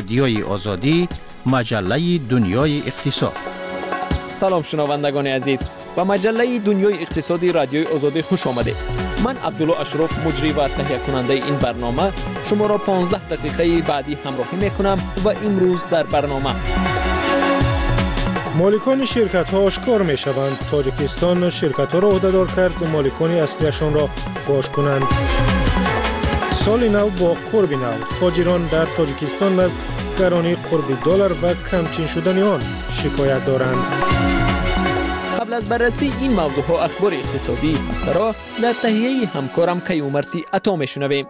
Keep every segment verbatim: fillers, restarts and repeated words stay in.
رادیوی آزادی، مجله دنیای اقتصاد. سلام شنوندگان عزیز، با مجله دنیای اقتصادی رادیوی آزادی خوش آمدید. من عبدالله اشرف، مجری و تهیه کننده این برنامه، شما را پانزده دقیقه بعدی همراهی میکنم و امروز در برنامه مالکان شرکت ها آشکار می شوند. تاجیکستان شرکت ها را عهده‌دار کرد مالکان اصلیشان را فاش کنند. سال نو با قرب نو، تاجران در تاجیکستان از گرانی قرب دلار و کمچین شدن آن شکایت دارند. قبل از بررسی این موضوع ها اخبار اقتصادی هفته را در تهیه همکارم کیومرثی عطا میشنویم.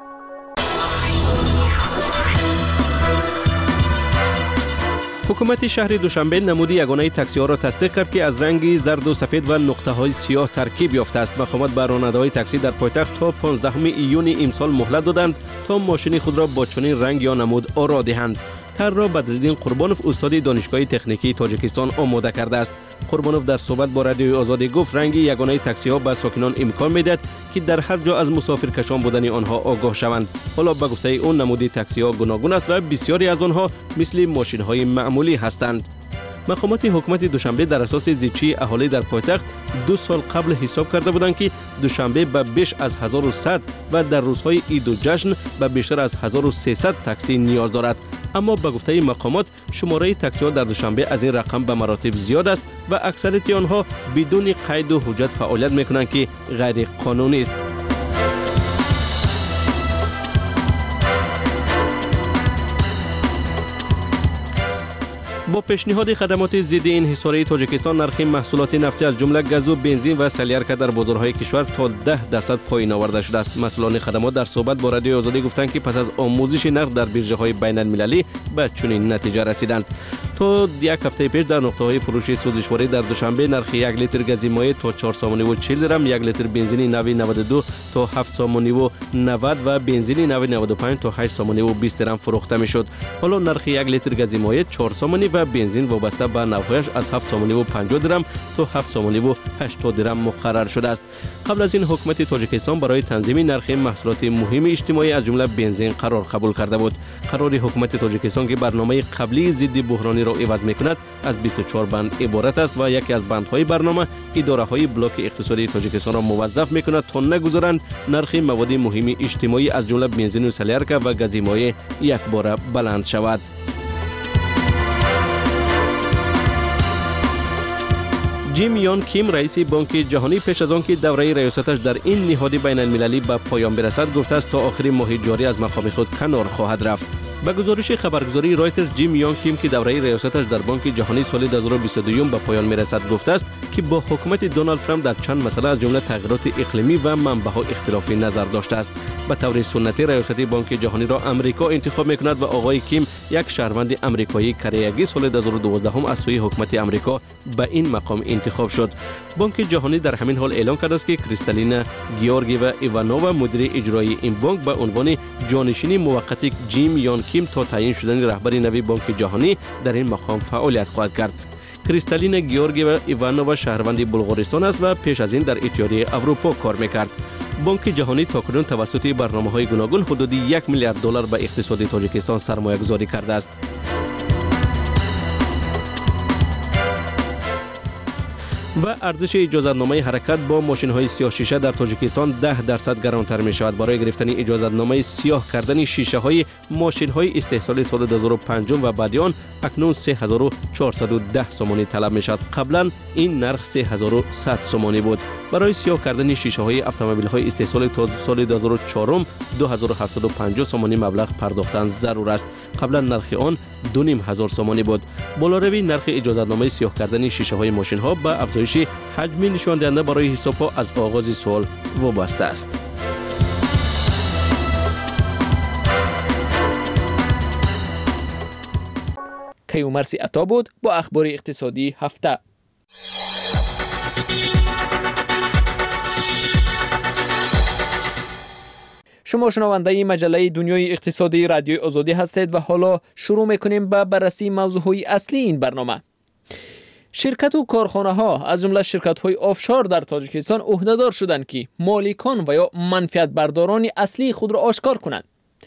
حکومت شهر دوشنبه نمود یگانه تاکسی ها را تصدیق کرد که از رنگ زرد و سفید و نقطه های سیاه ترکیب یافته است. مقامات به راننده‌های تاکسی در پایتخت تا پانزدهم ایون امسال مهلت دادند تا ماشین خود را با چنین رنگ یا نمود آرا دهند. طرح را بدرالدین قربانوف استاد دانشگاه تکنیکی تاجیکستان آماده کرده است. قربانوف در صحبت با رادیوی آزادی گفت رنگ یگانه تاکسی ها به ساکنان امکان میدهد که در هر جا از مسافرکشان بودن آنها آگاه شوند. حالا به گفته اون نمودی تاکسی ها گوناگون است و بسیاری از آنها مثل ماشین های معمولی هستند. مقامات حکومت دوشنبه در اساس زیچی اهالی در پایتخت دو سال قبل حساب کرده بودند که دوشنبه به بیش از هزار و صد و در روزهای عید و جشن به بیشتر از هزار و سیصد تاکسی نیاز دارد. اما به گفته مقامات شماره تاکسی ها در دوشنبه از این رقم به مراتب زیاد است و اکثریت آنها بدون قید و حجت فعالیت میکنند که غیر قانونی است. با پیشنهاد خدمات ضد انحصاری تاجیکستان نرخ محصولات نفتی از جمله گاز و بنزین و سلیارک در بازارهای کشور تا ده درصد پایین آورده شده است. مسئولان خدمات در صحبت با رادیوی آزادی گفتند که پس از آموزش نرخ در بیرژه‌های بین‌المللی به چنین نتیجه رسیدند. تا یک هفته پیش در نقطه‌های فروش سوزشواری در دوشنبه نرخ یک لیتر گاز مایع تا چهار سوم و چهل درم، یک لیتر بنزین نو نود و دو تا هفت سوم و نود و بنزین نو نود و پنج تا هشت سوم و بیست درم فروخته میشد. حالا نرخ یک لیتر گاز مایع چهار سوم و بنزین وابسته به نوعش از هفت سوم و پنجاه درم تا هفت سوم و هشتاد درم مقرر شده است. قبل از این حکومت تاجیکستان برای تنظیم نرخ محصولات مهم اجتماعی از جمله بنزین قرار قبول کرده بود. قرار حکومت تاجیکستان که برنامه قبلی ضد بحرانی را عوض میکند از بیست و چهار بند عبارت است و یکی از بندهای برنامه اداره های بلاک اقتصادی تاجیکستان را موظف میکند تا نگذارند نرخ مواد مهم اجتماعی از جمله بنزین و سلیارک و گاز مایع یک بار بلند شود. جیم یون کیم رئیس بانک جهانی پیش از آن که دوره ریاستش در این نهاد بین المللی به پایان برسد گفته است تا آخر ماه جاری از مقام خود کنار خواهد رفت. به گزارش خبرگزاری رایترز جیم یون کیم که دوره ریاستش در بانک جهانی سال دو هزار و بیست و دو به پایان میرسد گفته است که با حکومت دونالد ترامپ در چند مسئله از جمله تغییرات اقلیمی و منبع‌ها اختلاف نظر داشته است. به طور سنتی ریاست بانک جهانی را امریکا انتخاب میکند و آقای کیم یک شهروند امریکایی کره‌ای سال دو هزار و دوازده از سوی حکومت امریکا به این مقام انتخاب شد. بانک جهانی در همین حال اعلام کرده است که کریستالینا گیورگیوا ایوانووا مدیر اجرایی این بانک به عنوان جانشین موقت جیم یون کیم تا تعیین شدن رهبر نوی بانک جهانی در این مقام فعالیت خواهد کرد. کریستالینا گیورگیوا ایوانووا شهروند بلغارستان است و پیش از این در اتحادیه اروپا کار میکرد. بانک جهانی تاکنون توسط برنامه‌های گوناگون حدود یک میلیارد دلار به اقتصاد تاجیکستان سرمایه‌گذاری کرده است. و ارزش اجازتنامه حرکت با ماشین‌های سیاه شیشه در تاجیکستان ده درصد گرانتر می شود. برای گرفتن اجازتنامه سیاه کردن شیشه‌های ماشین‌های استحصالی سال دو هزار و پنج و بعد آن اکنون سه هزار و چهارصد و ده سومانی طلب می شود. قبلا این نرخ سه هزار و صد سومانی بود. برای سیاه کردن شیشه‌های اتومبیل‌های استحصالی تا سال دو هزار و چهار دو هزار و هفتصد و پنجاه سومانی مبلغ پرداختن ضرور است. قبلا نرخ آن دو نیم هزار سومانی بود. بالاروی نرخ اجازتنامه سیاه کردن شیشه‌های ماشین‌ها به افزایش حجم نشان دهنده برای حساب‌ها از آغاز سال وابسته است. کیومرثی عطا بود با اخبار اقتصادی هفته. شما شنونده مجله دنیای اقتصادی رادیوی آزادی هستید و حالا شروع میکنیم به بررسی موضوعهای اصلی این برنامه. شرکت و کارخانه ها از جمله شرکت های آفشور در تاجیکستان عهده‌دار شدند که مالکان و یا منفعت برداران اصلی خود را آشکار کنند.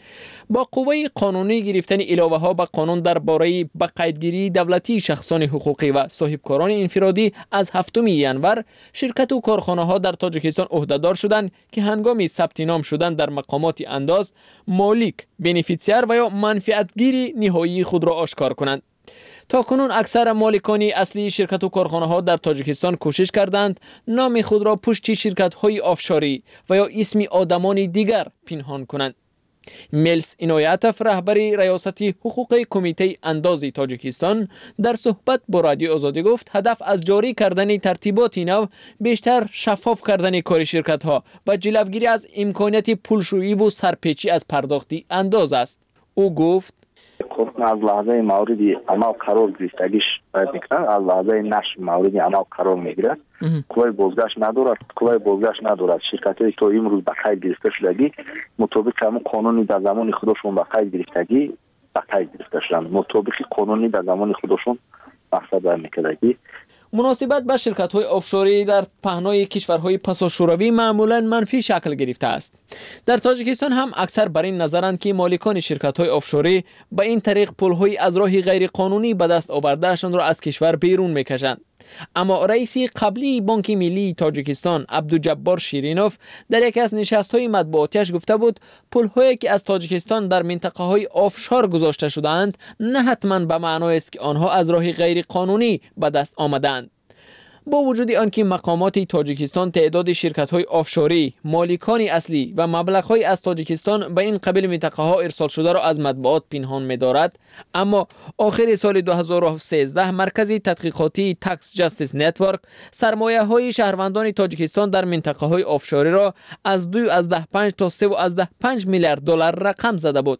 با قوه قانونی گرفتن علاوه ها به قانون درباره به قیدگیری دولتی شخصان حقوقی و صاحبکاران انفرادی از هفتم ینور، شرکت و کارخانه ها در تاجیکستان عهدهدار شدند که هنگام ثبت نام شدن در مقامات انداز، مالک، بنفیسیر و یا منفعتگیر نهایی خود را آشکار کنند. تا کنون اکثر مالکان اصلی شرکت و کارخانه ها در تاجیکستان کوشش کردند نام خود را پشت شرکت های آفشاری و یا اسم آدمان دیگر پنهان کنند. میلس اینایتوف، رهبری ریاست حقوق کمیته انداز تاجیکستان، در صحبت با رادیو آزادی گفت هدف از جاری کردن ترتیبات نو بیشتر شفاف کردن کار شرکت ها و جلوگیری از امکانیت پولشویی و سرپیچی از پرداختی انداز است. او گفت از لحظه موردی عمل قرار گرفتگیش باید میکنن، از لحظه نشر موردی عمل قرار میگیرد، قوه بازگشت ندارد قوه بازگشت ندارد شرکت هایی که امروز به قید گرفته شدگی مطابق همون قانونی در زمان خودشون به قید گرفتگی به قید گرفته شدن، مطابق قانونی در زمان خودشون مقصد باید میکردگی. مناسبت به شرکت های آفشوری در پهنای کشورهای پسا شوروی معمولا منفی شکل گرفته است. در تاجیکستان هم اکثر بر این نظرند که مالکان شرکت های آفشوری به این طریق پولهای از راه غیر قانونی به دست آوردهشان را از کشور بیرون میکشند. اما رئیس قبلی بانک ملی تاجیکستان عبدالجبار شیرینوف در یکی از نشست‌های مطبوعاتیش گفته بود پول‌هایی که از تاجیکستان در منطقه‌های آفشور گذاشته شده‌اند نه حتما به معنای است که آنها از راه غیر قانونی به دست آمدند. با وجود آنکه مقامات تاجیکستان تعداد شرکت‌های آفشوری، مالکان اصلی و مبلغ‌های از تاجیکستان به این قبیل منطقه‌ها ارسال شده را از مطبوعات پنهان می‌دارد، اما آخر سال دو هزار و سیزده مرکز تحقیقاتی تکس جاستیس نتورک سرمایه‌های شهروندان تاجیکستان در منطقه‌های آفشوری را از دو از ده پنج تا سه و از ده پنج میلیارد دلار رقم زده بود.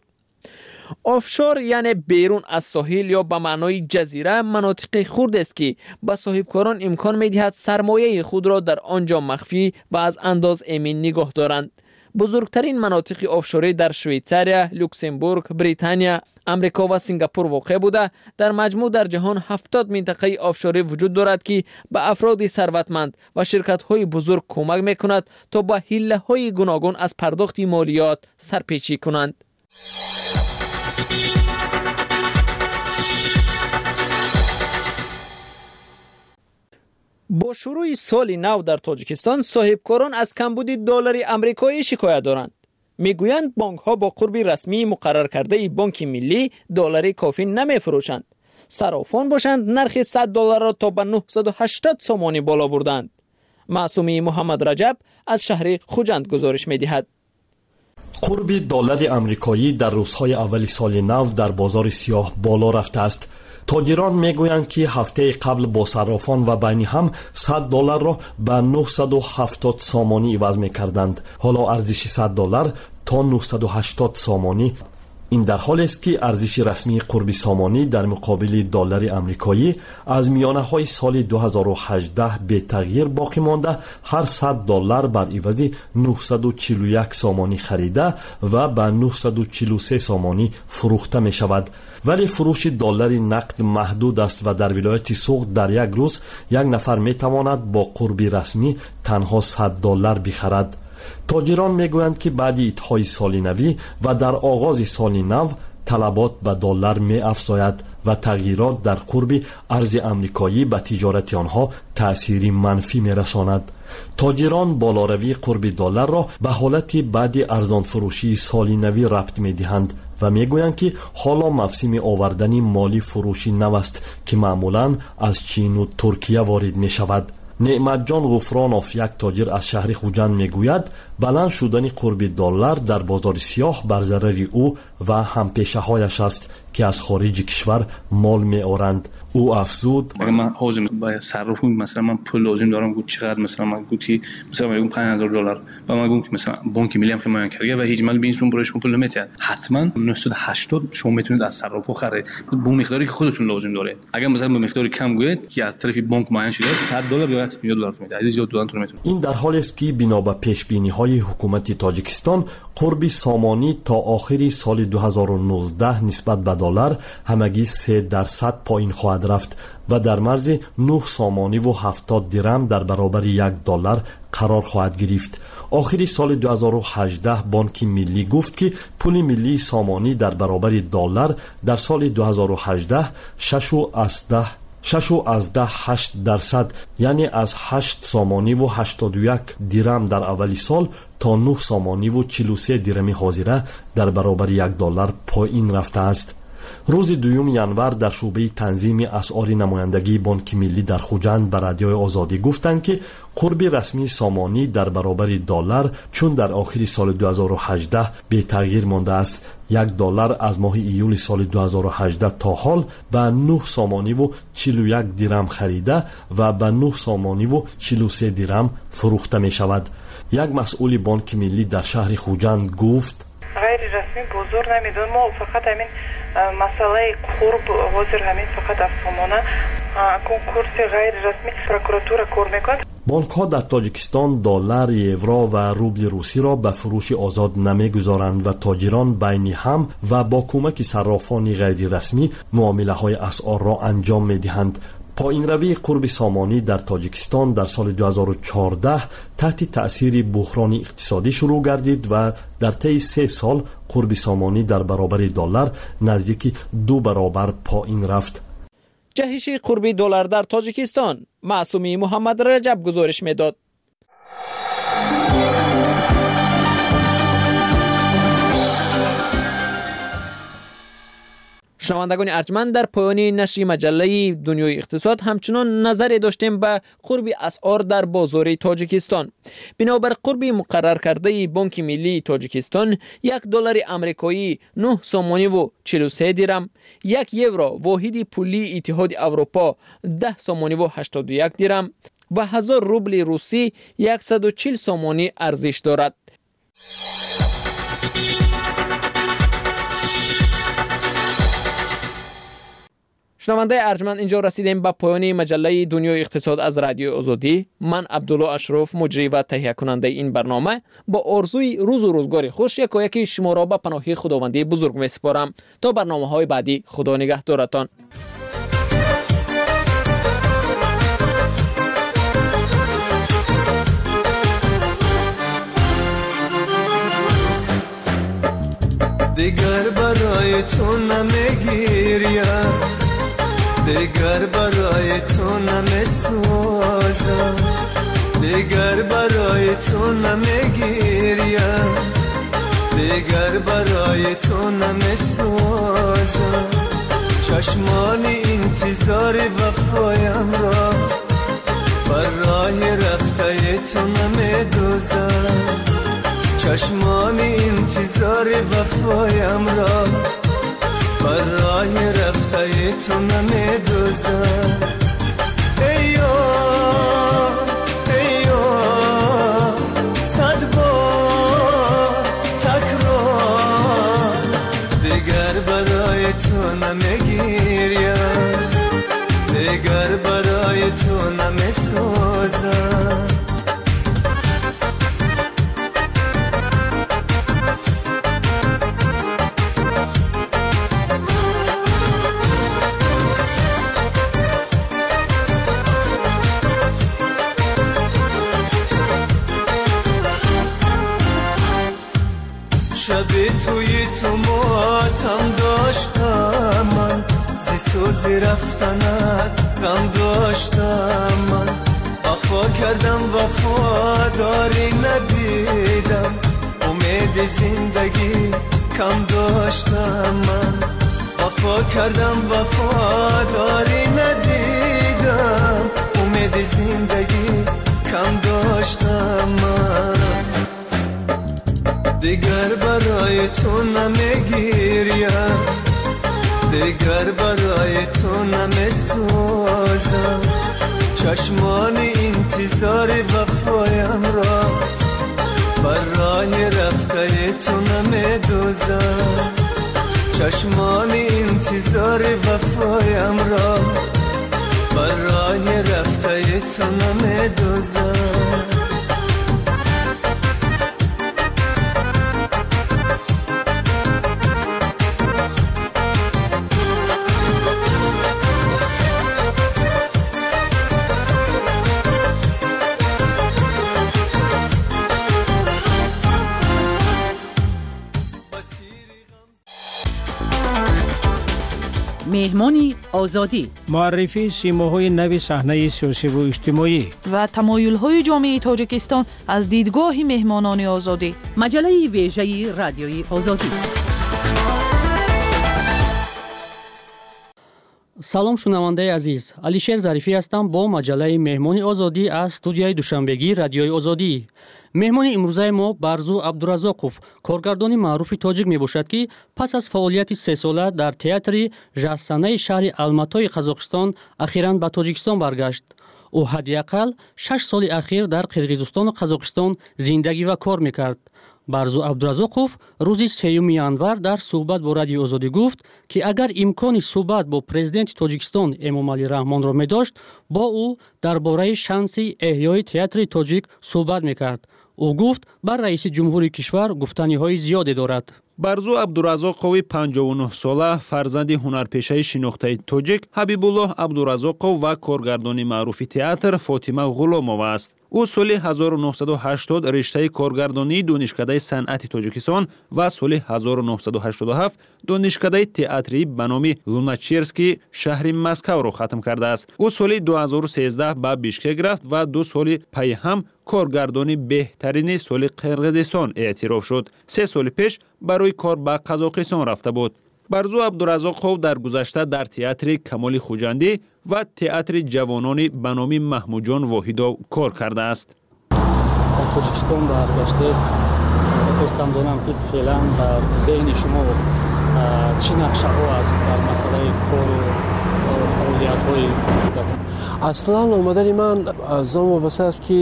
آفشور یعنی بیرون از ساحل یا به معنای جزیره مناطق خرد است که به صاحبکاران امکان می‌دهد سرمایه خود را در آنجا مخفی و از انداز امین نگاه دارند. بزرگترین مناطق آفشوری در شویتریا، لوکسمبورگ، بریتانیا، امریکا و سنگاپور واقع بوده. در مجموع در جهان هفتاد منطقه آفشوری وجود دارد که به افراد ثروتمند و شرکت‌های بزرگ کمک می‌کند تا با حیله‌های گوناگون از پرداخت مالیات سرپیچی کنند. با شروع سال نو در تاجیکستان صاحبکاران از کمبود دلار آمریکایی شکایت دارند. میگویند بانک ها با قرب رسمی مقرر کرده بانک ملی دلار کافی نمیفروشند. صرافان باشند نرخ صد دلار را تا به نهصد و هشتاد سومانی بالا بردند. معصومی محمد رجب از شهر خوجند گزارش میدهد. قرب دلار آمریکایی در روزهای اول سال نو در بازار سیاه بالا رفته است. تاجران میگویند که هفته قبل با صرافان و بین هم صد دلار را به نهصد و هفتاد سامانی عوض میکردند. حالا ارزش صد دلار تا نهصد و هشتاد سامانی. این در حالی است که ارزش رسمی قرب سامانی در مقابل دلار آمریکایی از میانه های سال دو هزار و هجده به تغییر باقی مانده، هر صد دلار بر عوض نهصد و چهل و یک سامانی خریده و به نهصد و چهل و سه سامانی فروخته می شود. ولی فروش دلار نقد محدود است و در ولایت سوق در یک روز یک نفر می تواند با قرب رسمی تنها صد دلار بخرد. تاجران میگویند که بعد اتحای سال نوی و در آغاز سال نو طلبات به دلار می افزاید و تغییرات در قرب ارز آمریکایی به تجارت آنها تأثیری منفی می رساند. تاجران بالاروی قرب دلار را به حالت بعد ارزان فروشی سال نوی ربط می دهند و می گویند که حالا موسم آوردن مالی فروشی نو است که معمولاً از چین و ترکیه وارد می شود. نعمت جان غفرانوف، یک تاجر از شهر خوجند، میگوید بلند شدن قرب دلار در بازار سیاه بر ضرر او و همپیشه هایش است که از خارج کشور مال می آورند. او افزود: اگر من حاضر باید صرف کنم، مثلا من پول لازم دارم، گفت چقدر، مثلا من گفت که مثلا من پنج هزار دلار و من گفت مثلا بانک ملی هم حمایت کرده و هیچ مال بینشون برایش پول نمیتید، حتما نهصد و هشتاد شما میتونید از صرافو خرید با مقداری که خودتون لازم داره. اگر مثلا به مقدار کم گوید که از طرف بانک معین شده صد دلار یا سی میلیون دلار میده. از زیاد دادن تو میتونه. این در حالی است که بنا به پیش بینی های حکومت تاجیکستان قرب سامانی تا آخر سال دو هزار و نوزده نسبت به دلار همگی سه درصد پایین خواهد رفت و در مرز نه سامانی و هفتاد درم در برابر یک دلار قرار خواهد گرفت. آخر سال دو هزار و هجده بانک ملی گفت که پول ملی سامانی در برابر دلار در سال دو هزار و هجده شش و از ده هشت درصد، یعنی از هشت سامانی و هشتاد و یک درم در اولی سال تا نه سامانی و چهل و سه درم حاضره در برابر یک دلار پایین رفته است. روز دوم ینور در شعبه تنظیم اسعار نمایندگی بانک ملی در خوجند به رادیوی آزادی گفتند که قرب رسمی سامانی در برابر دلار چون در آخر سال دو هزار و هجده به تغییر مانده است. یک دلار از ماه ایول سال دو هزار و هجده تا حال به نه سامانی و چهل و یک درم خریده و به نه سامانی و چهل و سه درم فروخته می شود. یک مسئول بانک ملی در شهر خوجند گفت غیر رسمی بزرگ نمیدون، ما فقط همین مسئله قرب حاضر همین فقط از سامانه کنکورس غیر رسمی پروکوراتور کار میکند. بانک ها در تاجیکستان دلار، یورو و روبل روسی را به فروش آزاد نمیگذارند و تاجران بین هم و با کمک صرافان غیر رسمی معامله های اسعار را انجام میدهند. پایین روی قرب سامانی در تاجیکستان در سال دو هزار و چهارده تحت تأثیر بحران اقتصادی شروع گردید و در طی سه سال قرب سامانی در برابر دلار نزدیک دو برابر پایین رفت. جهش قرب دلار در تاجیکستان، معصومی محمد رجب گزارش میداد. شنوندگان ارجمند، در پایان نشر مجله دنیای اقتصاد همچنان نظری داشتیم به قرب اسعار در بازار تاجیکستان. بنابر قرب مقرر کرده بانک ملی تاجیکستان، یک دلار آمریکایی نه سامانی و چهل و سه درم، یک یورو واحد پولی اتحاد اروپا ده سامانی و هشتاد و یک درم و هزار روبل روسی صد و چهل سامانی ارزش دارد. شنونده ارجمند، اینجا رسیدیم به پایان مجله دنیای اقتصاد از رادیوی آزادی. من عبدالله اشرف، مجری و تهیه کننده این برنامه، با آرزوی روز و روزگار خوش یکایک شما را به پناه خداوندی بزرگ می‌سپارم. تا برنامه های بعدی، خدا نگهدارتان. دیگر برای تو نمیگیریم، دیگر برای تو نمیسوزم، دیگر برای تو نمیگیریم، دیگر برای تو نمیسوزم. چشمانی انتظار وفایم را بر راه رفته تو نمیدوزم، چشمانی انتظار وفایم را بر راه رفته تو نمیدوزم. ایو ایو صد بار تکرار، دیگر برای تو نمیگیریم، دیگر برای تو نمیسوزم. شب توی تو ماتم داشتم من، زی سوزی رفتنت غم داشتم من. وفا کردم وفاداری ندیدم، امید زندگی کم داشتم من. وفا کردم وفاداری ندیدم، امید زندگی کم داشتم من. دیگر برای تو نمیگیریم، دیگر برای تو نمیسوزم. چشمانی انتظار وفایم را بر راه رفته تو نمیدوزم، چشمانی انتظار وفایم را بر راه رفته تو نمیدوزم مهمانی آزادی، معرفی سیماهای نو صحنه سیاسی و اجتماعی و تمایل‌های جامعه تاجیکستان از دیدگاه مهمانان آزادی. مجله ویژه رادیوی آزادی. салом шунавандаи азиз, алишер зарифӣ ҳастам бо маҷалаи меҳмони озодӣ аз студияи душанбегии радиои озодӣ. меҳмони имрӯзаи мо Барзу Абдуразоқов, коргардони маъруфи тоҷик мебошад, ки пас аз фаъолияти сесола дар театри жаҳсанаи шаҳри Алматои Қазоқистон ахиран ба Тоҷикистон баргашт. ӯ ҳадди ақал шаш соли ахир дар Қирғизистону Қазоқистон зиндагӣ ва кор мекард. Барзу Абдуразоқов рӯзи сеюми январ дар суҳбат бо радиои озодӣ гуфт, ки агар имкони суҳбат бо президенти Тоҷикистон Эмомалӣ Раҳмонро медошт, бо ӯ дар бораи шанси эҳёи театри тоҷик суҳбат мекард. ӯ гуфт бар раиси ҷумҳури кишвар гуфтаниҳои зиёде дорад. Барзу Абдуразоқови панҷоҳу нӯҳ сола, фарзанди ҳунарпешаи шинохтаи тоҷик Ҳабибуллоҳ Абдуразоқов ва коргардони маъруфи театр Фотима Ғуломова аст. ӯ соли ҳазору нӯҳсаду ҳаштод риштаи коргардонии донишкадаи санъати Тоҷикистон ва соли ҳазору нӯҳсаду ҳаштоду ҳафт донишкадаи театрӣ ба номи Луначерский шаҳри Москавро хатм кардааст. ӯ соли ду ҳазору сездах ба Бишкек рафт ва ду соли пайҳам коргардони беҳтарини соли Қирғизистон эътироф шуд. Се соли пеш барои кор ба Қазоқистон рафта буд. Барзу Абдуразоқов дар гузашта дар театри Камоли Хуҷандӣ ва театри ҷавонони ба номи Маҳмуҷон Воҳидов кор кардааст. Дар Тоҷикистон баргаште мехостам донам, ки феълан дар зеҳни шумо чӣ нақшаҳо аст дар масъалаи кору фаъолиятҳои аслан омадани ман аз он вобаста аст, ки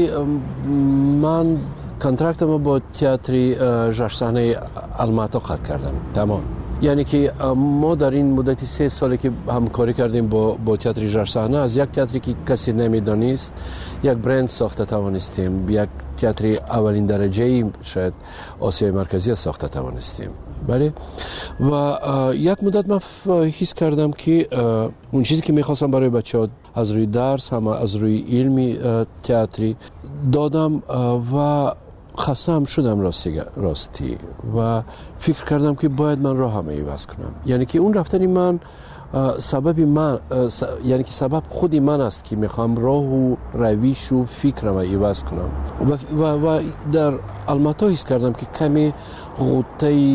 ман контрактамо бо театри ҷашсаҳнаи Алмато қатъ кардам. Тамом. яъне ки мо дар ин муддати се соле ки ҳамкорӣ кардем бо бо театри ҷашсаҳна, аз як театре ки касе намедонист як бренд сохта тавонистем, як театри аввалиндараҷаи шояд Осиёи Марказия сохта тавонистем. бале ва як муддат ман ҳис кардам, ки он чизе ки мехостам барои бачаҳо аз рӯи дарс ҳам аз рӯи илми театри додам ва хастаам шудам ростӣ ва фикр кардам, ки бояд ман роҳам иваз кунам. яъне ки он рафтани ман сабаби ман яъне ки сабаб худи ман аст, ки мехоҳам роҳу равишу фикрама иваз кунам ва ва дар Алмато ҳис кардам, ки каме ғуттаи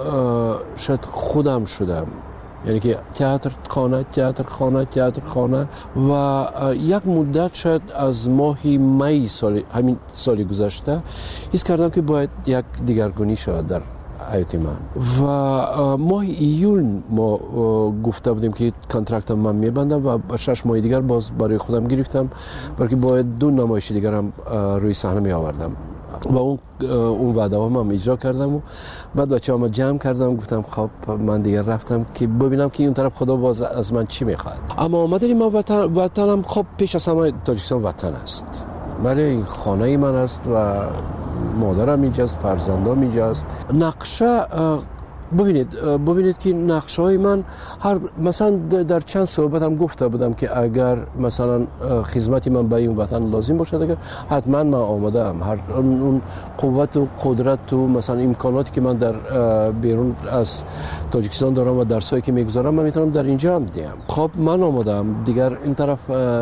шояд худам шудам. яъне ки театр хона, театр хона, театр хона ва як муддат шояд аз моҳи майи соли ҳамин соли гузашта ҳис кардам, ки бояд як дигаргунӣ шавад дар ҳаёти ман. ва моҳи июл мо гуфта будем, ки контрактам ман мебандам ва ба шаш моҳи дигар боз барои худам гирифтам, балки бояд ду намоиши дигарам рӯи саҳна меовардам ва он ваъдаҳоам ҳам иҷро кардаму баъд бачаҳоамро ҷамъ кардам, гуфтам хоб ман дигар рафтам, ки бибинам, ки он тараф худо боз аз ман чӣ мехоҳад. аммо омадани ман ватанам хоб пеш аз ҳама Тоҷикистон ватан аст. бале ин хонаи ман аст ва модарам инҷаст, фарзандам инҷаст. нақша бубинед бубинед ки нақшаҳои ман ҳар масалан дар чанд суҳбатам гуфта будам, ки агар масалан хизмати ман ба ин ватан лозим бошад, агар ҳатман ман омодаам. ҳар он қуввату қудрату масалан имконоте ки ман дар берун аз Тоҷикистон дорам ва дарсое ки мегузарам, ман метавонам дар инҷа ҳам диҳам. хоб ман омодаам. дигар ин тараф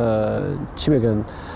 чӣ мегӯян,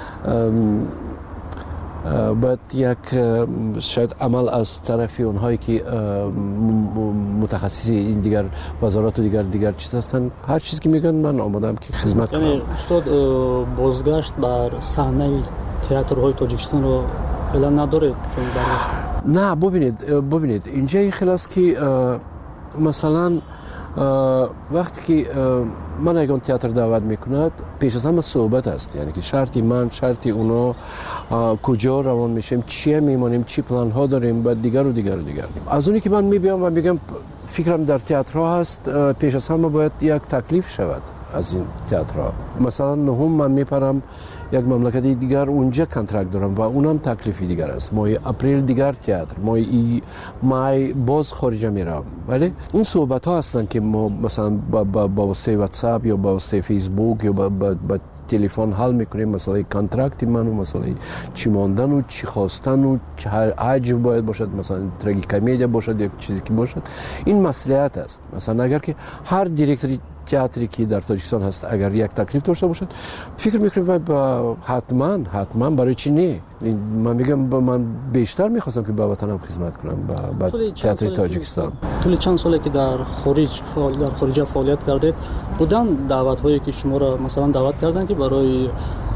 باید یک شاید عمل از طرف اونهایی که متخصصی این دیگر وزارات و دیگر دیگر چیز هستن، هر چیزی که میگن من آمادم که خدمت کنم. یعنی استاد بازگشت بر صحنه تئاترهای تاجیکستان رو اعلان نداره؟ چون نه ببینید ببینید اینجا این خیلی است که مثلا وقتی که من اگه تئاتر دعوت میکند پیش از همه صحبت است، یعنی که شرطی من شرطی اونا کجا روان میشیم، چیه میمانیم، چی پلان ها داریم و دیگر و دیگر و دیگر. از اونی که من میبینم و میگم فکرم در تئاترها هست، پیش از همه باید یک تکلیف شود. از این تئاترها. مثلا نهم من میپرم یک مملکتی دیگر اونجا کنترکت دارم و اونم تکلیفی دیگر است. ماه اپریل دیگر تئاتر، ماه ای مای باز خارج میرم. ولی اون صحبت ها هستن که ما مثلا با با, با واسطه واتساپ یا با واسطه فیسبوک یا با, با, با تلفن حل میکنیم، مسئله کانترکت من و مسئله چی ماندن و چی خواستن و چه حجم باید باشد، مثلا تراژیکمدیا باشد یا چیزی که باشد. این مصلحت است. مثلا اگر که هر دیرکتوری تئاتری که در تاجیکستان هست اگر یک تکلیف داشته باشد، فکر میکنم با حتما حتما برای چی نه. من میگم من بیشتر میخواستم که با وطنم خدمت کنم با, با تئاتر تاجیکستان. طول چند ساله که در خارج در خارج فعالیت کردید، بودن دعوت هایی که شما را مثلا دعوت کردن که برای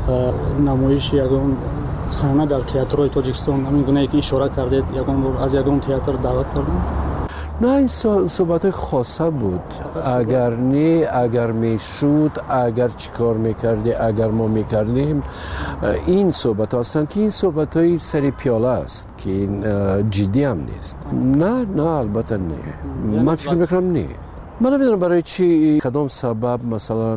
نمایش یگان صحنه در تئاترهای تاجیکستان، همین گونه که اشاره کردید، یگان بار از یگان تئاتر دعوت کردن؟ نه، این صحبت خاصه بود. اگر نه، اگر میشود، اگر چیکار میکردی، اگر ما میکردیم، این صحبت هستند که این صحبت های سری پیاله است که این جدی هم نیست. نه نه البته نه، من فکر میکنم نه. من نمیدونم برای چی کدام سبب مثلا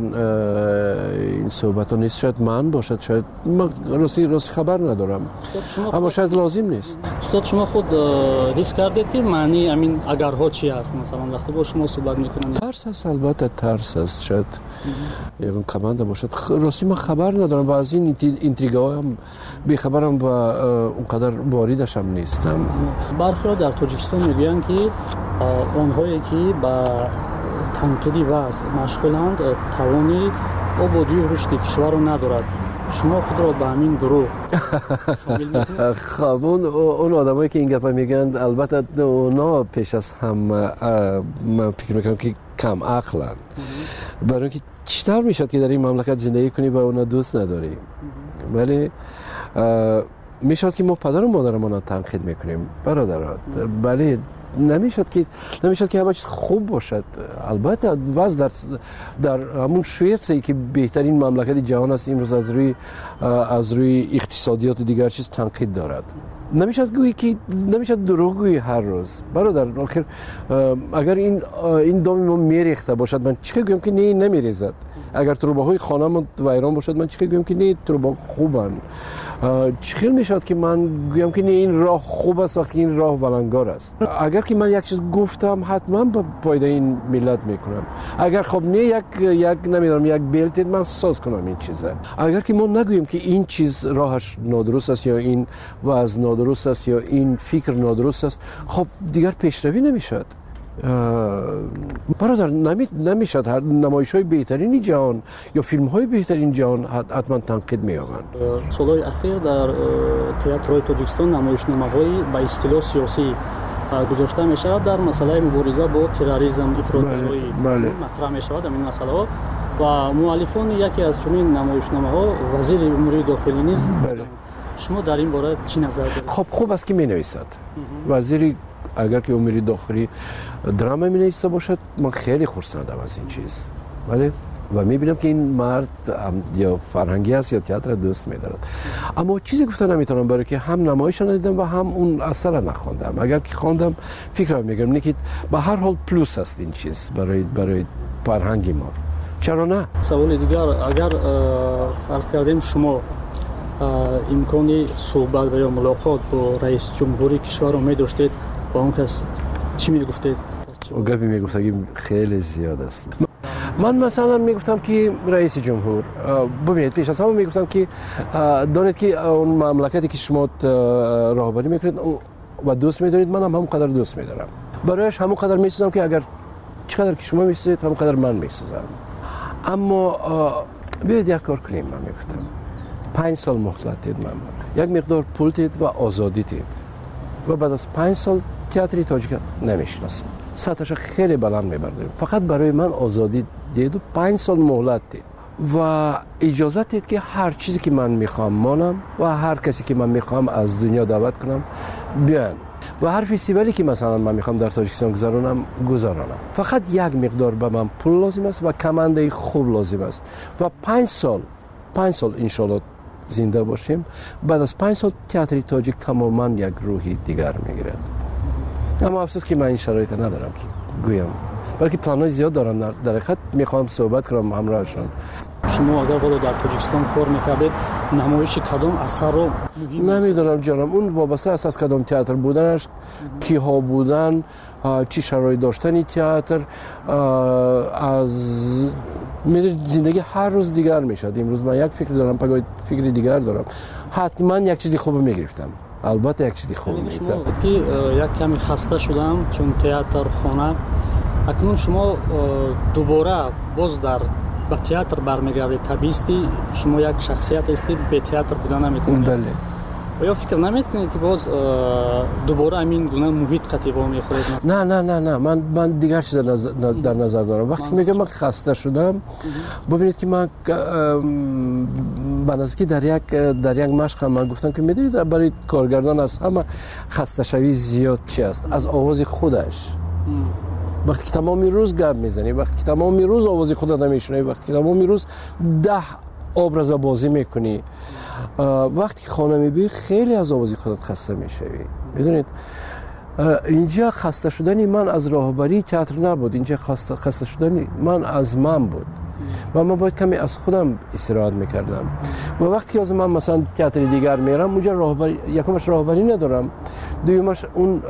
این صحبت ها نیست. شاید من باشد، شاید من راستی راستی خبر ندارم، اما شاید لازم نیست. استاد شما خود حس کردید که معنی همین اگرها چی است؟ مثلا وقتی با شما صحبت میکنن ترس است، البته ترس است، شاید یکم کمانده باشد. راستی من خبر ندارم و از این اینتریگا هم بیخبرم و اونقدر واردش هم نیستم. برخی در تاجیکستان میگویند که آنهایی که با تنقیدی وضع مشغولند توانی آبادی و رشد کشور را ندارد. شما خود را به همین گروه شامل می‌کنید؟ خب اون اون آدمایی که این گپا میگن البته اونا پیش از هم من فکر میکنم که کم عقلن. برای اینکه چطور میشد که در این مملکت زندگی کنی و اونا دوست نداری؟ ولی میشد که ما پدر و مادرمون رو تنقید میکنیم برادرات، ولی نمیشد که نمیشد که همه چیز خوب باشد. البته وضع در در همون شویتسی که بهترین مملکت جهان است امروز از روی از روی اقتصادیات و دیگر چیز تنقید دارد. نمیشد گویی که نمیشد دروغ گویی هر روز. برادر آخر اگر این این دام ما میریخته باشد، من چیکار گویم که نه نمیریزد. اگر تروباهای خانه‌مون ویران باشد، من چیکار گویم که نه تروبا خوبن. چیکار میشد که من گویم که نه این راه خوب است وقتی این راه ولنگار است. اگر که من یک چیز گفتم حتما به فایده این ملت میکنم. اگر خب نه یک یک نمیدونم یک بلت من ساز کنم این چیزه. اگر که ما نگوییم که این چیز راهش نادرست است یا این وضع نادرست است یا این فکر نادرست است، خب دیگر پیشروی نمیشد. برادر نمی نمیشد هر نمایش های بهترین جهان یا فیلم های بهترین جهان حتما تنقید می آورند. سالهای اخیر در تئاترهای تاجیکستان نمایشنامه‌هایی با اصطلاح سیاسی گذاشته می شود در مسئله مبارزه با تروریسم، افراط‌گرایی مطرح می شود. این مسئله ها و مؤلفان یکی از چنین نمایشنامه‌ها وزیر امور داخلی نیز. شما در این باره چی نظر دارید؟ خب خوب است که می نویسد. وزیری اگر که امور داخلی درام می نویسته باشد، من خیلی خرسندم از این چیز. ولی و می بینم که این مرد یا فرهنگی است یا تئاتر دوست می دارد. اما چیزی گفته نمیتونم برای که هم نمایش ندیدم و هم اون اثر نخواندم. اگر که خواندم فکرم میگم که به هر حال پلوس است این چیز برای برای فرهنگی ما. چرا نه؟ سوال دیگر، اگر فرض کردیم شما امکانی صحبت و یا ملاقات با رئیس جمهوری کشور رو می داشتید، با اون کس چی می گفتید؟ او گپی می گفتم که خیلی زیاد است. من مثلا می گفتم که رئیس جمهور ببینید، پیش از همه می گفتم که دانید که اون مملکتی که شما راهبری میکنید و دوست میدارید، من هم همونقدر دوست میدارم. برایش همونقدر میسوزم که اگر چقدر که شما میسوزید همونقدر من میسوزم. اما بیاید یک کار کنیم. من می گفتم پنج سال مهلت دید من، یک مقدار پول دید و آزادی دید و بعد از پنج سال تئاتر تاجیک نمیشناسید، سطحش خیلی بلند میبردیم. فقط برای من آزادی دید و پنج سال مهلت دید و اجازه دید که هر چیزی که من میخوام مانم و هر کسی که من میخوام از دنیا دعوت کنم بیان و هر فستیوالی که مثلا من میخوام در تاجیکستان گذرانم گذرانم. فقط یک مقدار به من پول لازم است و کمانده خوب لازم است و پنج سال پنج سال انشالله زنده باشیم. بعد از پنج سال تئاتر تاجیک تماما یک روحی دیگر میگیرد. اما افسوس که من این شرایط ندارم که گویم. بلکه پلان‌های زیاد دارم. در حقیقت میخوام صحبت کنم همراهشان. شما اگر خود در تاجیکستان کار میکردید نمایش کدام اثر رو نمیدونم جانم، اون وابسته است از کدام تئاتر بودنش، کی ها بودن، چی شرایط داشتن تئاتر، از میدونید زندگی هر روز دیگر میشد. امروز من یک فکر دارم، پگاه فکر دیگر دارم. حتما یک چیزی خوب میگرفتم، البته یک چیزی خوب میگرفتم. شما که یک کمی خسته شدم چون تئاتر خانه، اکنون شما دوباره باز در با تئاتر برمیگردید. طبیعی است که شما یک شخصیت است که به تئاتر بودن نمیتونید. بله. یا فکر نمیکنید که باز دوباره همین گونه محیط قطیبا میخورید؟ نه نه نه نه من من دیگر چیز در نظر دارم. وقتی میگم من خسته شدم، ببینید که من بنظری در یک در یک مشق من گفتم که میدونید برای کارگردان است همه خسته شوی زیاد چی است؟ از آواز خودش. وقتی که تمامی روز گپ میزنی، وقتی که تمامی روز آواز خودت نمیشنوی، وقتی که تمامی روز ده ابراز بازی میکنی، وقتی خانه میبی خیلی از آواز خودت خسته میشوی. میدونید اینجا خسته شدنی من از راهبری تئاتر نبود، اینجا خسته خسته شدنی من از من بود و من باید کمی از خودم استراحت میکردم. و وقتی از من مثلا تئاتر دیگر میرم اونجا راهبری، یکمش راهبری ندارم، دومش اون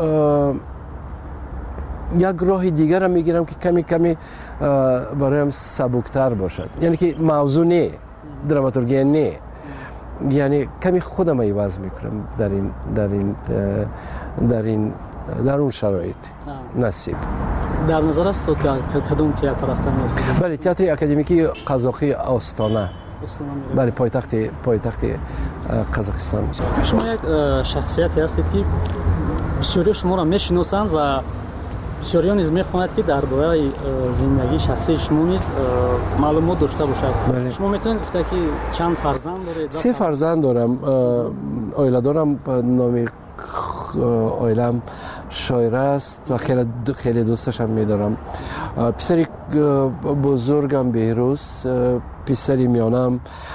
یک راه دیگر هم میگیرم که کمی کمی برایم سبکتر باشد، یعنی که موضوع نه، دراماتورگی نه، یعنی کمی خودم عوض میکنم در این در این در این در اون شرایط نصیب. در نظر است تو کدوم تئاتر رفتن هستی؟ بله، تئاتر اکادمیکی قزاقی آستانه. بله، پایتخت پایتخت قزاقستان. شما یک شخصیتی هستید که بسیاری شما را میشناسند و بسیاری نیز میخواند که درباره زندگی شخصی شما نیز معلومات داشته باشد. بله. شما میتونید گفته که چند فرزند دارید؟ سه فرزند دارم. آیله دارم، نام آیلم شاعر است و خیلی خیلی دوستش هم میدارم. پسری بزرگم بهروز، پسری میانم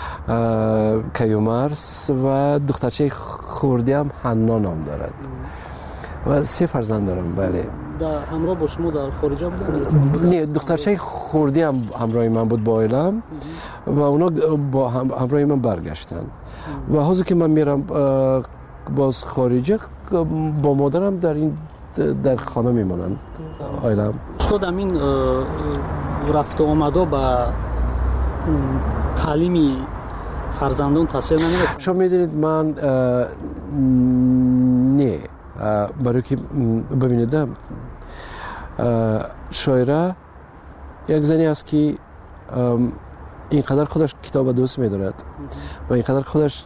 کیومرس و دخترچه خوردی هم حنا نام دارد. و سه فرزند دارم. بله. در همراه با شما در خارج بودن؟ نه، دخترچه خوردی هم همراه من بود با عائلم و اونا با هم همراه من برگشتن. و حاضر که من میرم باز خارجه با مادرم در این در خانه میمونن عائلم. استاد همین رفت و آمده با تعلیمی فرزندان تاثیر نمیرسه؟ شما میدونید من نه، برای که ببینید شاعره یک زنی است که اینقدر خودش کتاب دوست می‌دارد و اینقدر خودش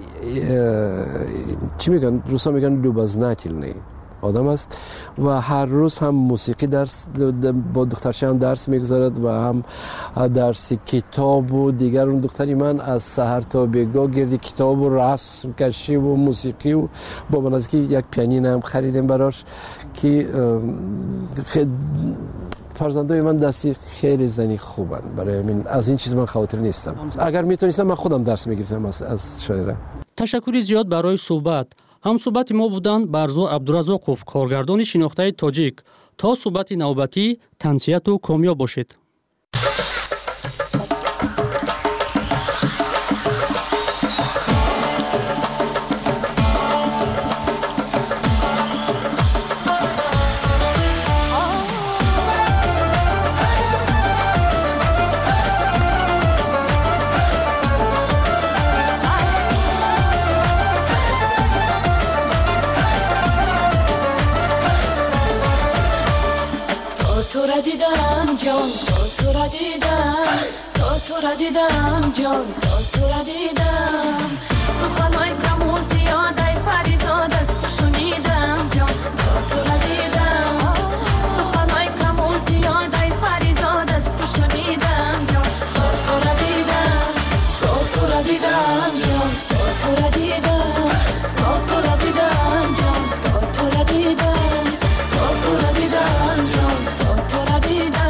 چی میگن روسا میگن لوبازناکیلنی آدم است و هر روز هم موسیقی درس با دخترش هم درس میگذارد و هم درس کتاب و دیگر. اون دختری من از سحر تا بیگاه گردی کتاب و رسم کشی و موسیقی و با من از که یک پیانین هم خریدیم براش که خد... فرزندای من دستی خیلی زنی خوبن. برای من از این چیز من خاطر نیستم. اگر میتونستم من خودم درس میگرفتم از, از شاعره. تشکری زیاد برای صحبت. هم صحبت ما بودند برزو عبدالرزاقوف، کارگردان شناخته تاجیک. تا صحبت نوبتی تنسیت و کامیاب باشید. جان تو را دیدم، تو را دیدم جان تو را دیدم، سخنهای کم و زیاده پریزاد از تو شنیدم جان تو را دیدم، سخنهای کم و زیاده پریزاد از تو شنیدم جان تو را دیدم، تو را دیدم جان تو را دیدم، تو را دیدم جان تو را دیدم، تو را دیدم جان تو را دیدم.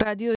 رادیو